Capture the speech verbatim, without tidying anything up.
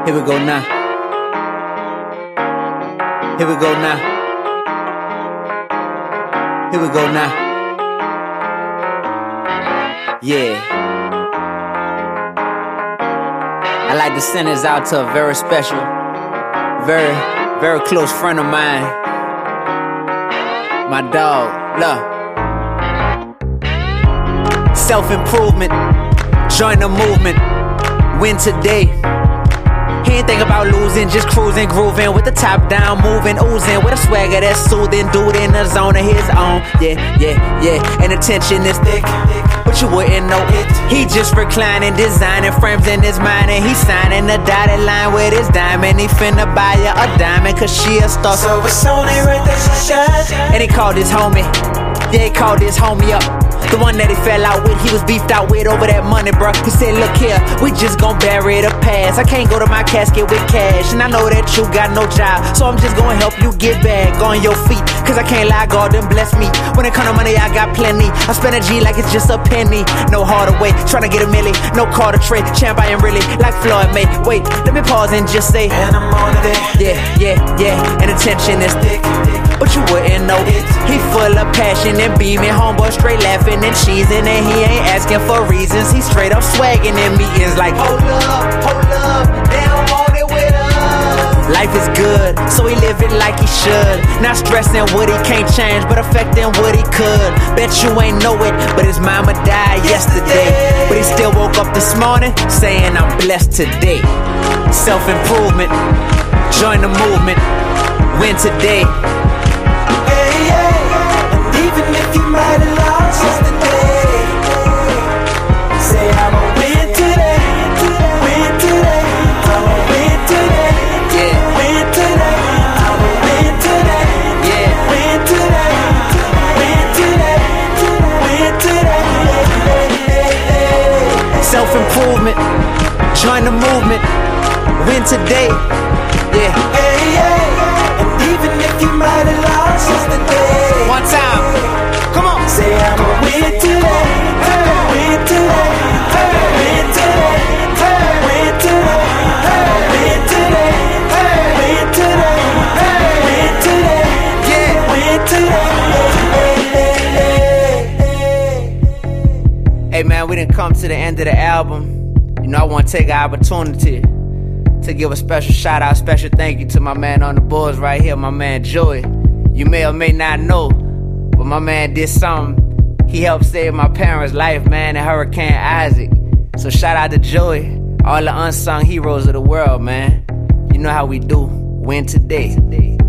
Here we go now. Here we go now. Here we go now. Yeah. I'd like to send this out to a very special, very, very close friend of mine. My dog, love. Self-improvement, join the movement, win today. He ain't think about losing, just cruising, grooving with the top down, moving, oozing with a swagger that's soothing, dude in the zone of his own. Yeah, yeah, yeah, and attention is thick, but you wouldn't know it. He just reclining, designing frames in his mind, and he signing the dotted line with his diamond. He finna buy her a diamond, cause she a star. So it's only right that she shine. And he called his homie, yeah, he called his homie up. The one that he fell out with, he was beefed out with over that money, bro. He said, look here, we just gon' bury the past. I can't go to my casket with cash, and I know that you got no job, so I'm just gonna help you get back on your feet. Cause I can't lie, God done bless me. When it come to money, I got plenty. I spend a G like it's just a penny. No harder way, tryna get a milli. No call to trade, champ I am really like Floyd May. Wait, let me pause and just say, and I'm on it. Yeah, yeah, yeah, and attention is thick, but you wouldn't know it. He full of passion and beaming, homeboy straight laughing and cheesing, and he ain't asking for reasons. He straight up swagging in meetings like, hold up, hold up, they don't want it with us. Life is good, so he live it like he should. Not stressing what he can't change, but affecting what he could. Bet you ain't know it, but his mama died yesterday, but he still woke up this morning saying I'm blessed today. Self-improvement, join the movement, win today. Hey, yeah. And even if you might have lost yesterday, say I'ma win today, win today, I'ma win today, Yeah, win today, I'ma win today, yeah. win today, win today, win today. Self-improvement, join the movement, win today. Yeah. Hey, yeah. And even if you might have lost yesterday, One time, come on. say I'ma win today, win today, win today, win today, win today, win today, win today, Yeah. win today. Hey man, we done come to the end of the album. You know, I want to take an opportunity to give a special shout out, special thank you to my man on the boards right here, my man Joey. You may or may not know, but my man did something. He helped save my parents' life, man, in Hurricane Isaac. So shout out to Joey, all the unsung heroes of the world, man. You know how we do. Win today.